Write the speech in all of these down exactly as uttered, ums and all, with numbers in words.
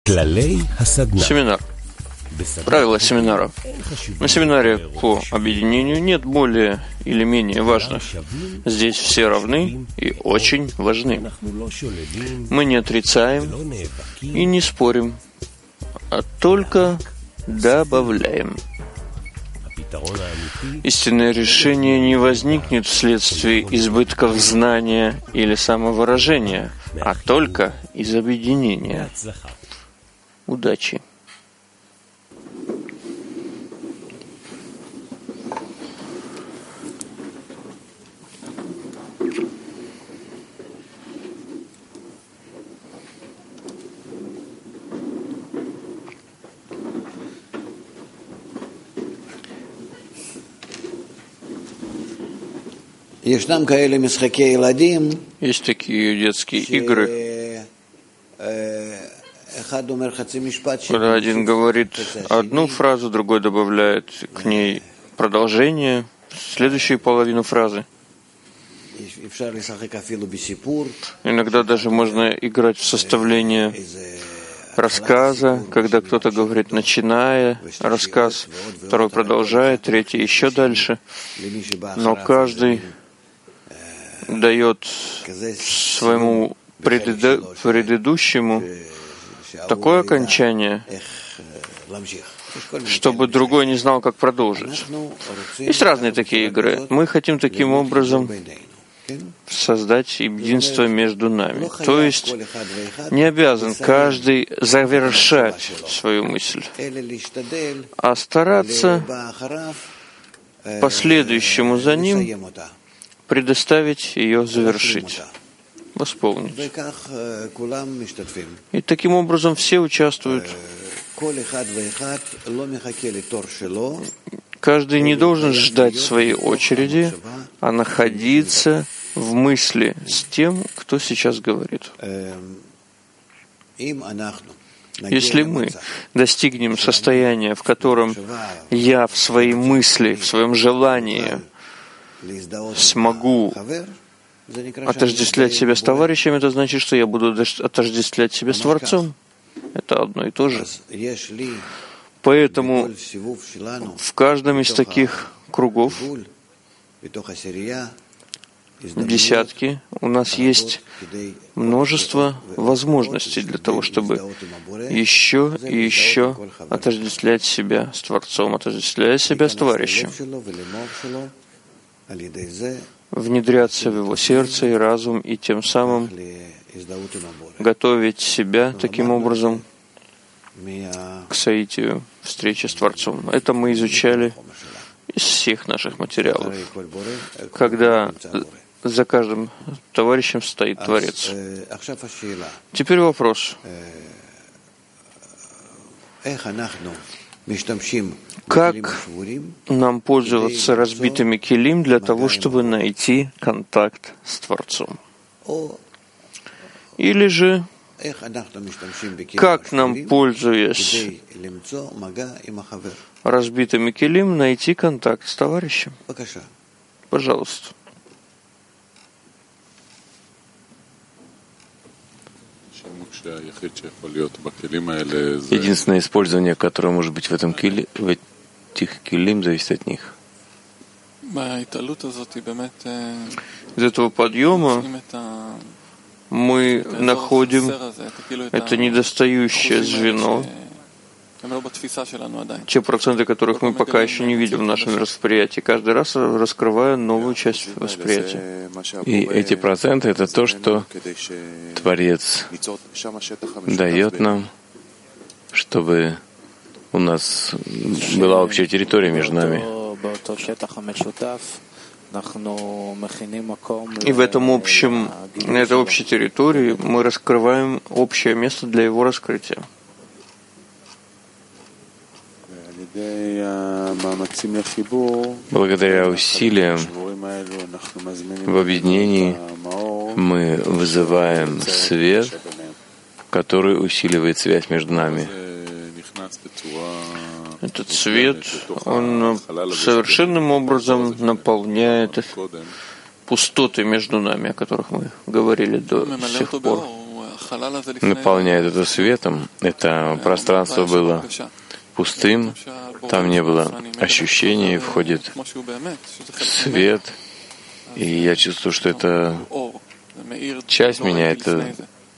Семинар. Правила семинара. На семинаре по объединению нет более или менее важных. Здесь все равны и очень важны. Мы не отрицаем и не спорим, а только добавляем. Истинное решение не возникнет вследствие избытков знания или самовыражения, а только из объединения. Удачи! Есть такие детские игры, когда один говорит одну фразу, другой добавляет к ней продолжение, следующую половину фразы. Иногда даже можно играть в составление рассказа, когда кто-то говорит, начиная рассказ, второй продолжает, третий еще дальше. Но каждый дает своему предыду- предыдущему такое окончание, чтобы другой не знал, как продолжить. Есть разные такие игры. Мы хотим таким образом создать единство между нами. То есть не обязан каждый завершать свою мысль, а стараться последующему за ним предоставить ее завершить, восполнить. И таким образом все участвуют. Каждый не должен ждать своей очереди, а находиться в мысли с тем, кто сейчас говорит. Если мы достигнем состояния, в котором я в своей мысли, в своем желании смогу отождествлять себя с товарищем, это значит, что я буду отождествлять себя с Творцом. Это одно и то же. Поэтому в каждом из таких кругов, десятки, у нас есть множество возможностей для того, чтобы еще и еще отождествлять себя с Творцом, отождествлять себя с товарищем, внедряться в его сердце и разум, и тем самым готовить себя таким образом к соитию, встрече с Творцом. Это мы изучали из всех наших материалов, когда за каждым товарищем стоит Творец. Теперь вопрос. Как нам пользоваться разбитыми келим для того, чтобы найти контакт с Творцом? Или же, как нам, пользуясь разбитыми келим, найти контакт с товарищем? Пожалуйста. Единственное использование, которое может быть в этом кили, в этих килим, зависит от них. Из этого подъема мы находим это недостающее звено, те проценты, которых мы пока еще не видим в нашем восприятии, каждый раз раскрывая новую часть восприятия. И эти проценты — это то, что Творец дает нам, чтобы у нас была общая территория между нами. И в этом общем, на этой общей территории мы раскрываем общее место для его раскрытия. Благодаря усилиям в объединении мы вызываем свет, который усиливает связь между нами. Этот свет, он совершенным образом наполняет пустоты между нами, о которых мы говорили до сих пор. наполняет это светом. Это пространство было пустым, там не было ощущений, входит свет, и я чувствую, что это часть меня, это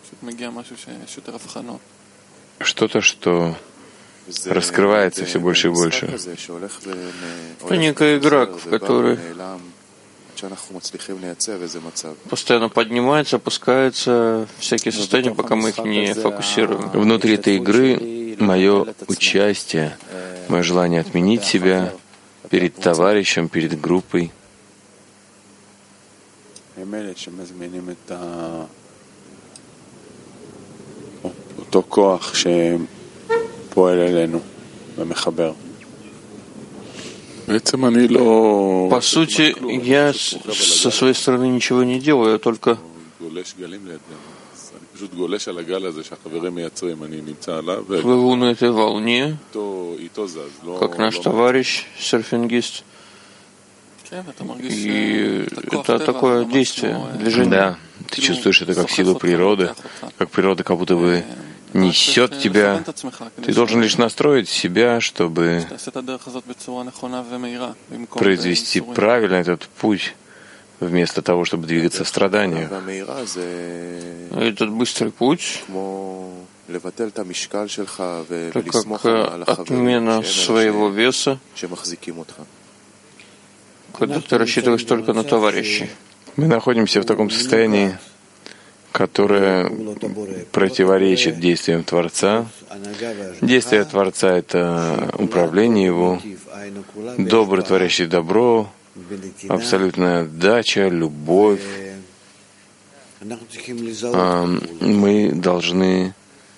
что-то, что раскрывается все больше и больше. Это некая игра, в которой постоянно поднимается, опускается всякие состояния, пока мы их не фокусируем. Внутри этой игры мое участие, мое желание отменить себя перед товарищем, перед группой. По сути, я со своей стороны ничего не делаю, я только плыву на этой волне, как наш товарищ, серфингист. И это такое действие, движение. Да, ты чувствуешь это как силу природы, как природа как будто бы несет тебя. Ты должен лишь настроить себя, чтобы произвести правильно этот путь, вместо того, чтобы двигаться в страданиях. Этот быстрый путь, это как отмена своего веса, когда ты рассчитываешь только на товарищей. Мы находимся в таком состоянии, которое противоречит действиям Творца. Действие Творца — это управление Его, добрый, творящий добро, абсолютная отдача, любовь. Мы должны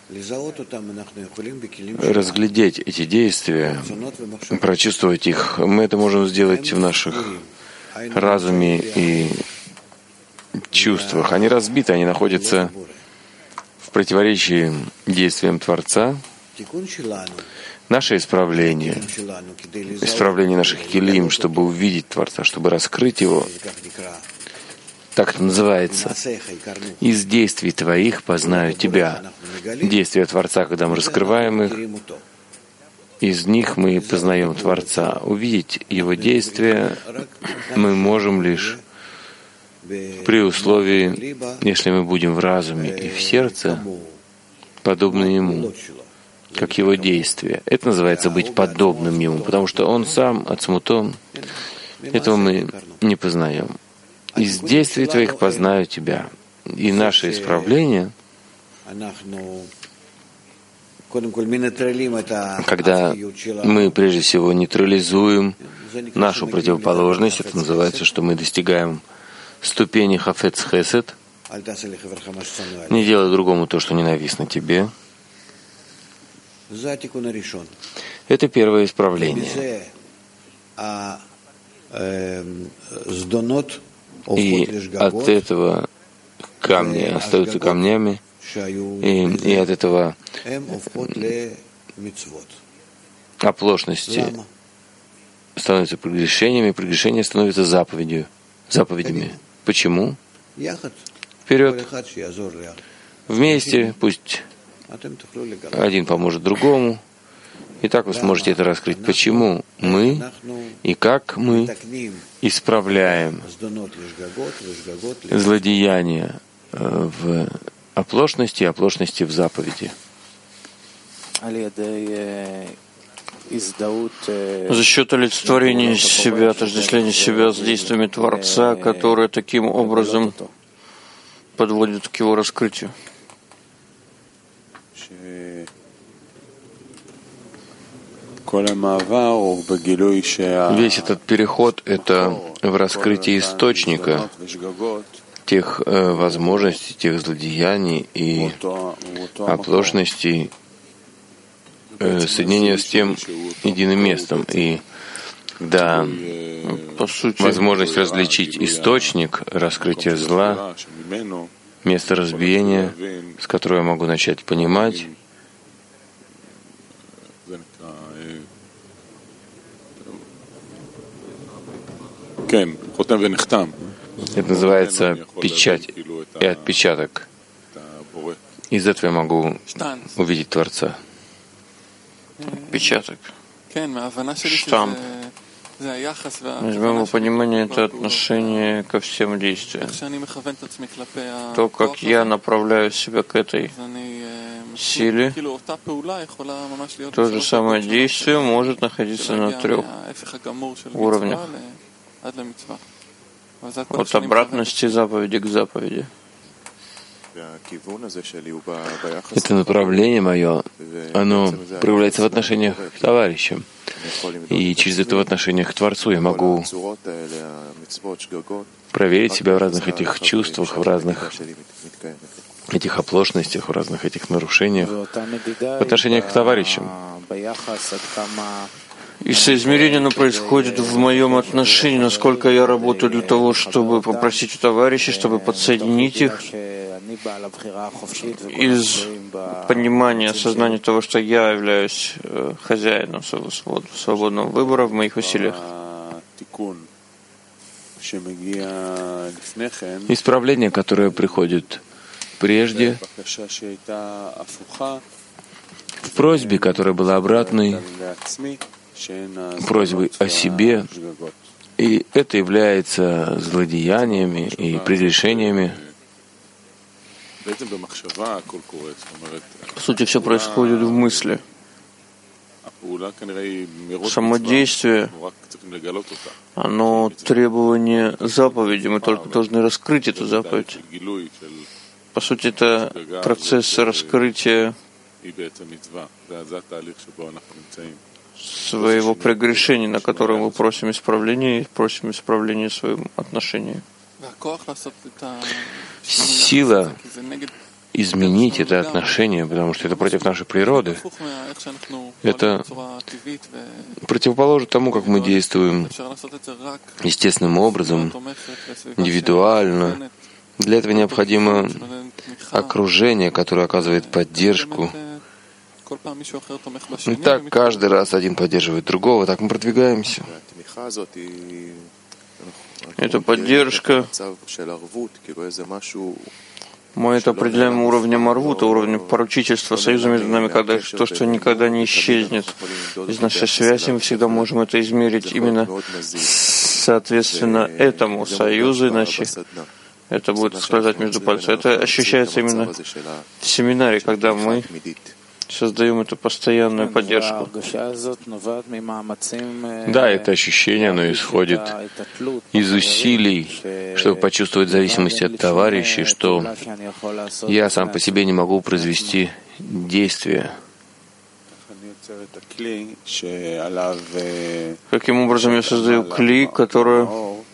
разглядеть эти действия, прочувствовать их. Мы это можем сделать в наших разуме и чувствах. Они разбиты, они находятся в противоречии действиям Творца. Наше исправление, исправление наших килим, чтобы увидеть Творца, чтобы раскрыть Его, так это называется. Из действий Твоих познаю Тебя. Действия Творца, когда мы раскрываем их, из них мы познаем Творца. Увидеть Его действия мы можем лишь при условии, если мы будем в разуме и в сердце подобны Ему, как Его действия. Это называется быть подобным Ему, потому что Он сам ацмутон. Этого мы не познаем. Из действий Твоих познаю Тебя. И наше исправление, когда мы прежде всего нейтрализуем нашу противоположность, это называется, что мы достигаем ступени хафец хесед. Не делай другому то, что ненавистно тебе. Это первое исправление. И от этого камни остаются камнями, и, и от этого оплошности становятся прегрешениями, прегрешения становятся заповедью, заповедями. Почему? Вперед. Вместе, пусть один поможет другому. И так вы сможете это раскрыть. Почему мы и как мы исправляем злодеяния в оплошности и оплошности в заповеди? За счет олицетворения себя, отождествления себя с действиями Творца, которые таким образом подводят к его раскрытию. Весь этот переход — это в раскрытии источника тех э, возможностей, тех злодеяний и оплошностей, э, соединения с тем единым местом. И когда По сути, возможность различить источник раскрытия зла, место разбиения, с которого я могу начать понимать, это называется печать и отпечаток. Из этого я могу увидеть Творца. Отпечаток. Штамп. Из моего понимания это отношение ко всем действиям. То, как я направляю себя к этой силе, то же самое действие может находиться на трех уровнях. От обратности заповеди к заповеди. Это направление мое, оно проявляется в отношениях к товарищам. И через это в отношениях к Творцу я могу проверить себя в разных этих чувствах, в разных этих оплошностях, в разных этих нарушениях, в отношениях к товарищам. И соизмерение оно происходит в моем отношении, насколько я работаю для того, чтобы попросить у товарищей, чтобы подсоединить их из понимания, осознания того, что я являюсь хозяином свободного выбора в моих усилиях. Исправление, которое приходит прежде, в просьбе, которая была обратной, просьбой о себе, и это является злодеяниями и прегрешениями. По сути, все происходит в мысли. Само действие, оно требование заповеди, мы только должны раскрыть эту заповедь. По сути, это процесс раскрытия своего прегрешения, на которое мы просим исправления и просим исправления в своем отношении. Сила изменить это отношение, потому что это против нашей природы. Это противоположно тому, как мы действуем естественным образом, индивидуально. Для этого необходимо окружение, которое оказывает поддержку. И так каждый раз один поддерживает другого, так мы продвигаемся. Эта поддержка мы это определяем уровнем арвута, уровнем поручительства, союза между нами, когда то, что никогда не исчезнет из нашей связи, мы всегда можем это измерить именно соответственно этому союзу, иначе это будет скользать между пальцев. Это ощущается именно в семинаре, когда мы создаем эту постоянную поддержку. Да, это ощущение, оно исходит из усилий, чтобы почувствовать зависимость от товарищей, что я сам по себе не могу произвести действия. Каким образом я создаю кли, который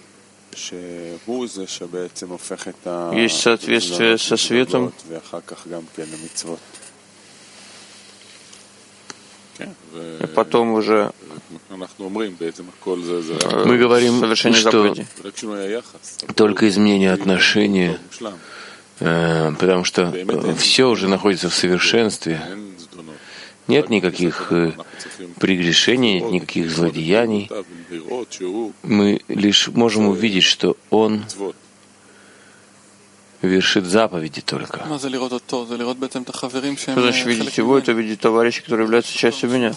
есть соответствие со светом, и потом уже мы говорим, что только изменение отношения, потому что все уже находится в совершенстве. Нет никаких прегрешений, нет никаких злодеяний. Мы лишь можем увидеть, что Он вершит заповеди только. Что значит видеть его? Это видеть товарищей, которые являются частью меня.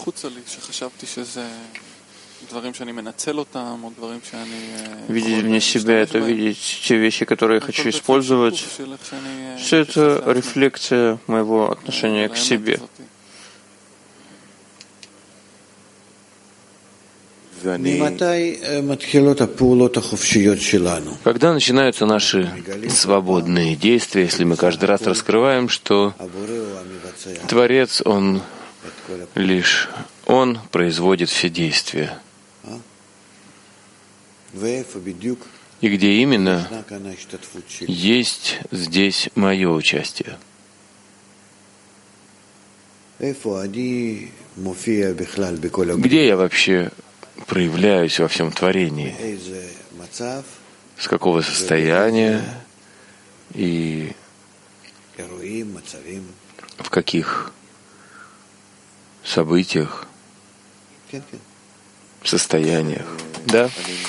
Видеть вне себя — это видеть те вещи, которые я хочу использовать. Все это рефлексия моего отношения к себе. Когда начинаются наши свободные действия, если мы каждый раз раскрываем, что Творец, Он лишь Он производит все действия. И где именно есть здесь мое участие? Где я вообще проявляюсь во всем творении? С какого состояния и в каких событиях, состояниях? Да?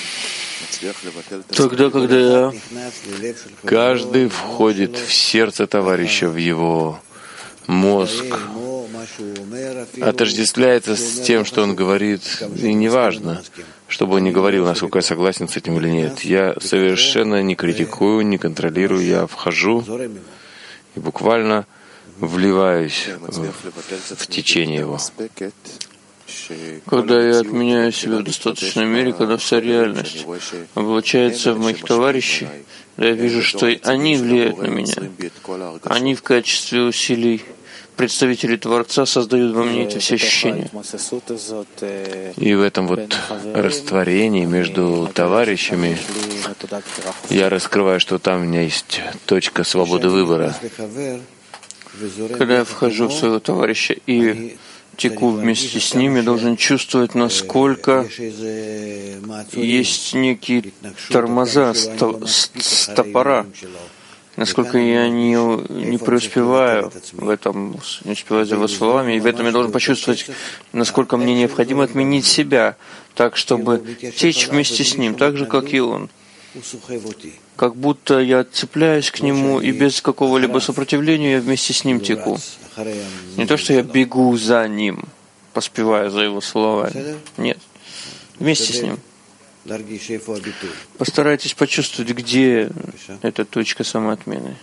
Тогда, когда я... Каждый входит в сердце товарища, в его мозг отождествляется с тем, что он говорит, и неважно, что бы он ни говорил, насколько я согласен с этим или нет. Я совершенно не критикую, не контролирую, я вхожу и буквально вливаюсь в, в течение его. Когда я отменяю себя в достаточной мере, когда вся реальность облачается в моих товарищей, я вижу, что они влияют на меня. Они в качестве усилий представители Творца создают во мне эти все ощущения. И в этом вот растворении между товарищами я раскрываю, что там у меня есть точка свободы выбора. Когда я вхожу в своего товарища и теку вместе с ним, я должен чувствовать, насколько есть некие тормоза, стопора, насколько я не, не преуспеваю в этом, не успеваю за его словами, и в этом я должен почувствовать, насколько мне необходимо отменить себя, так, чтобы течь вместе с ним, так же, как и он. Как будто я цепляюсь к нему, и без какого-либо сопротивления я вместе с ним теку. Не то, что я бегу за ним, поспевая за его словами. Нет. Вместе с ним. Постарайтесь почувствовать, где эта точка самоотмены.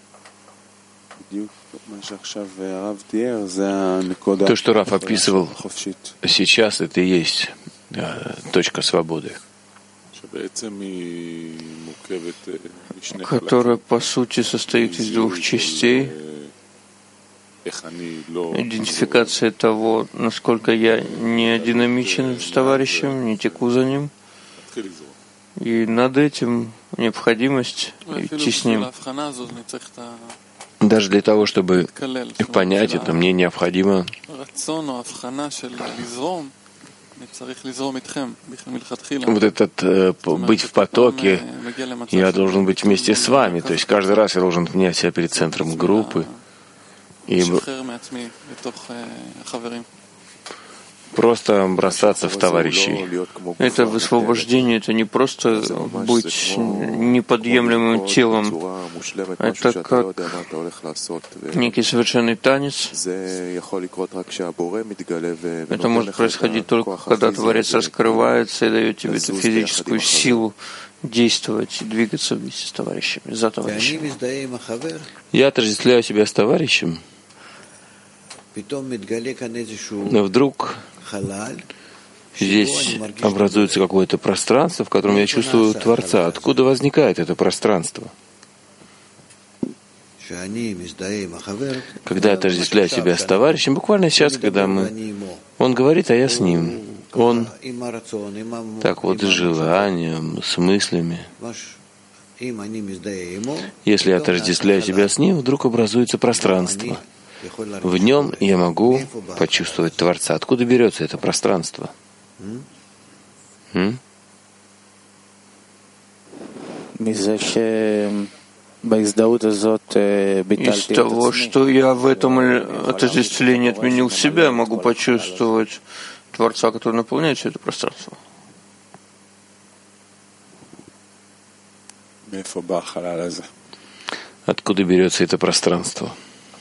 То, что Рав описывал сейчас, это и есть да, точка свободы, которая, по сути, состоит из двух частей. Идентификация того, насколько я не динамичен с товарищем, не теку за ним. И над этим необходимость идти с ним. Даже для того, чтобы понять это, мне необходимо вот этот э, быть в потоке, я должен быть вместе с вами. То есть каждый раз я должен менять себя перед центром группы и просто бросаться в товарищей. Это высвобождение, это не просто быть неподъемлемым телом, это как некий совершенный танец. Это может происходить только, когда Творец раскрывается и дает тебе эту физическую силу действовать и двигаться вместе с товарищами, за товарищами. Я отождествляю себя с товарищем, но вдруг здесь образуется какое-то пространство, в котором я чувствую Творца. Откуда возникает это пространство? Когда я отождествляю себя с товарищем, буквально сейчас, когда мы... Он говорит, а я с ним. Он так вот с желанием, с мыслями. Если я отождествляю себя с ним, вдруг образуется пространство. В нем я могу почувствовать Творца. Откуда берется это пространство? М? Из того, что я в этом отождествлении отменил себя, могу почувствовать Творца, который наполняет все это пространство. Откуда берется это пространство?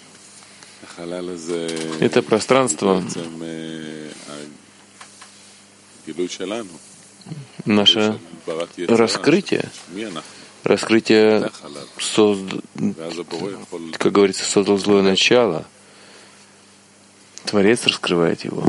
Это пространство наше раскрытие, раскрытие, созд... как говорится, создал злое начало. Творец раскрывает его.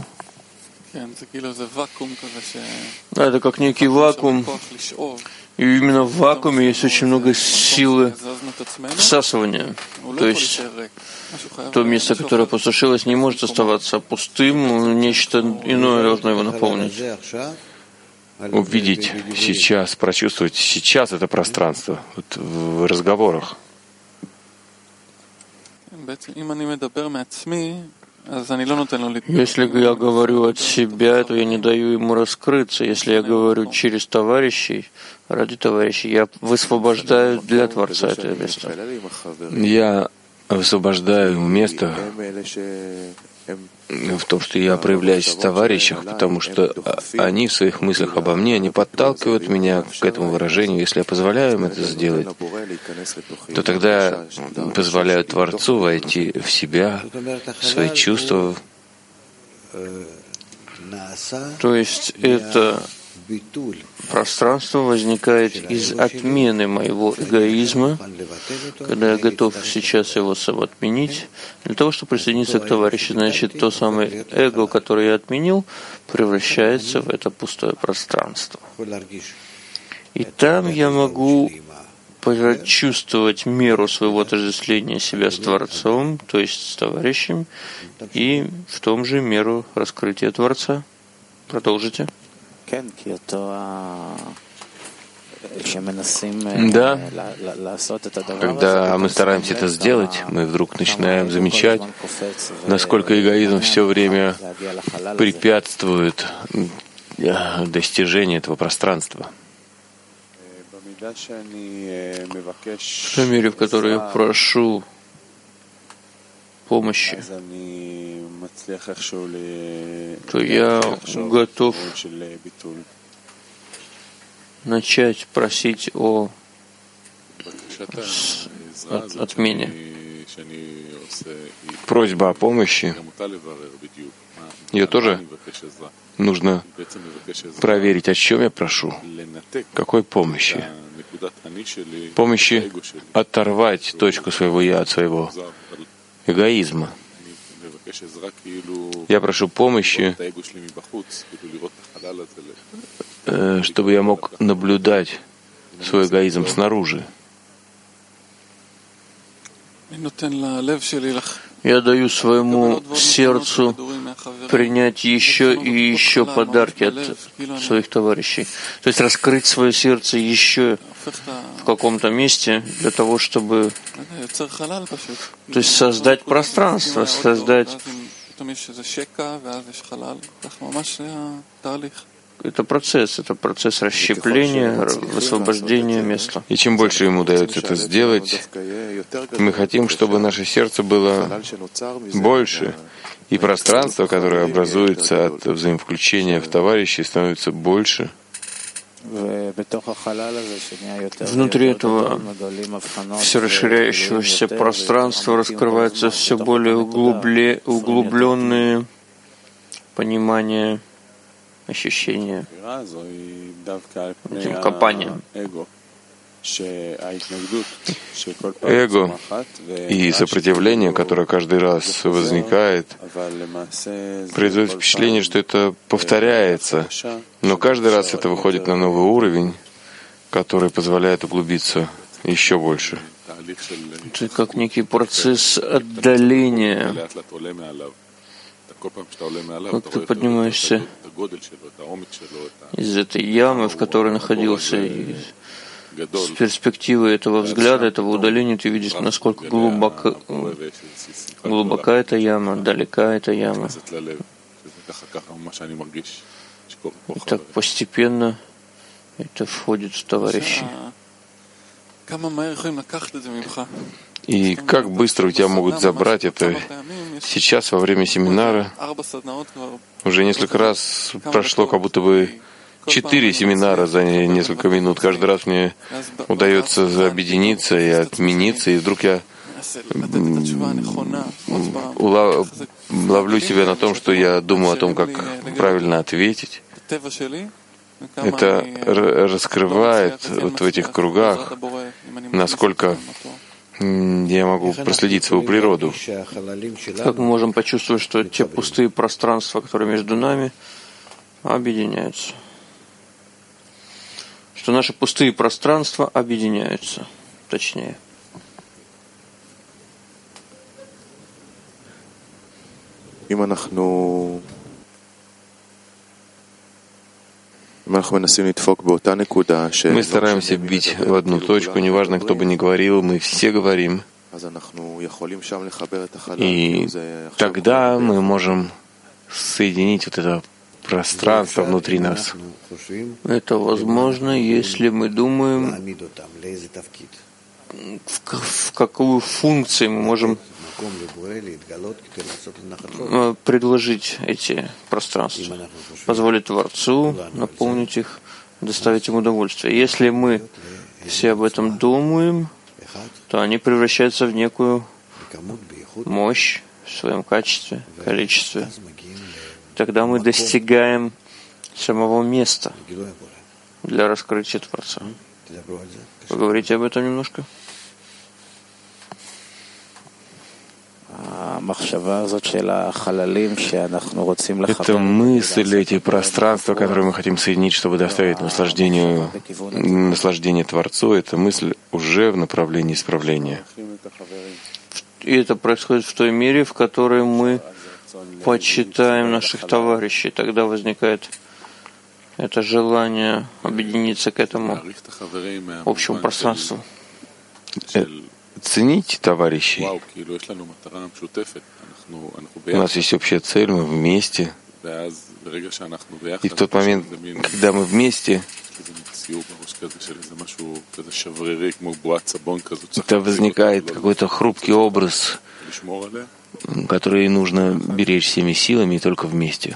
Это как некий вакуум. И именно в вакууме есть очень много силы всасывания. То есть то место, которое опустошилось, не может оставаться пустым, нечто иное должно его наполнить. Увидеть сейчас, прочувствовать сейчас это пространство вот в разговорах. Если я говорю от себя, то я не даю ему раскрыться. Если я говорю через товарищей, ради товарищей, я высвобождаю для Творца это место. Я высвобождаю место в том, что я проявляюсь в товарищах, потому что они в своих мыслях обо мне, они подталкивают меня к этому выражению. Если я позволяю им это сделать, то тогда позволяю Творцу войти в себя, в свои чувства. То есть это пространство возникает из отмены моего эгоизма, когда я готов сейчас его отменить, для того, чтобы присоединиться к товарищу. Значит, то самое эго, которое я отменил, превращается в это пустое пространство. И там я могу прочувствовать меру своего отождествления себя с Творцом, то есть с товарищем, и в том же меру раскрытия Творца. Продолжите. Да, когда мы стараемся это сделать, мы вдруг начинаем замечать, насколько эгоизм все время препятствует достижению этого пространства. В той мере, в которой я прошу помощи, то я готов начать просить о от, отмене. Просьба о помощи, ее тоже нужно проверить, о чем я прошу. Какой помощи? Помощи оторвать точку своего «я» от своего эгоизма. Я прошу помощи, чтобы я мог наблюдать свой эгоизм снаружи. Я даю своему сердцу принять еще и еще подарки от своих товарищей. То есть раскрыть свое сердце еще в каком-то месте для того, чтобы то есть создать пространство, создать. Это процесс, это процесс расщепления, высвобождения места. И чем больше ему удается это сделать, мы хотим, чтобы наше сердце было больше, и пространство, которое образуется от взаимовключения в товарищей, становится больше. Внутри этого все расширяющегося пространства раскрываются все более углубле, углубленные понимания, ощущения этим копанием. Эго и сопротивление, которое каждый раз возникает, производит впечатление, что это повторяется, но каждый раз это выходит на новый уровень, который позволяет углубиться еще больше. Это как некий процесс отдаления. Как ты поднимаешься из этой ямы, в которой находился, и с перспективы этого взгляда, этого удаления, ты видишь, насколько глубоко, глубока эта яма, далека эта яма. И так постепенно это входит в товарищей. И как быстро у тебя могут забрать это сейчас, во время семинара? Уже несколько раз прошло, как будто бы четыре семинара за несколько минут. Каждый раз мне удается объединиться и отмениться, и вдруг я ловлю себя на том, что я думаю о том, как правильно ответить. Это раскрывает вот в этих кругах, насколько я могу проследить свою природу. Как мы можем почувствовать, что те пустые пространства, которые между нами, объединяются. Что наши пустые пространства объединяются, точнее. Мы стараемся бить в одну точку, неважно, кто бы ни говорил, мы все говорим. И тогда мы можем соединить вот это пространство внутри нас. Это возможно, если мы думаем, в какую функцию мы можем предложить эти пространства, позволить Творцу наполнить их, доставить им удовольствие. Если мы все об этом думаем, то они превращаются в некую мощь в своем качестве, количестве. Тогда мы достигаем самого места для раскрытия Творца. Поговорите об этом немножко. Это мысль, эти пространства, которые мы хотим соединить, чтобы доставить наслаждению, наслаждение Творцу, это мысль уже в направлении исправления. И это происходит в той мере, в которой мы почитаем наших товарищей. Тогда возникает это желание объединиться к этому общему пространству. Цените товарищей. У нас есть общая цель, мы вместе. И в тот момент, когда мы вместе, это возникает какой-то хрупкий образ, который нужно беречь всеми силами и только вместе.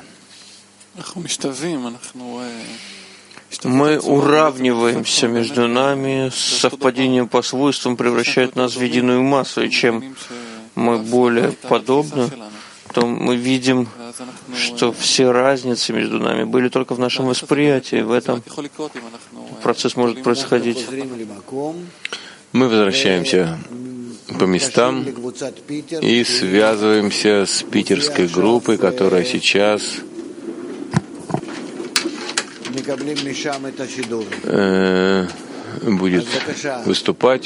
Мы уравниваемся между нами, совпадением по свойствам превращает нас в единую массу, и чем мы более подобны, то мы видим, что все разницы между нами были только в нашем восприятии. В этом процесс может происходить. Мы возвращаемся по местам и связываемся с питерской группой, которая сейчас э, будет выступать.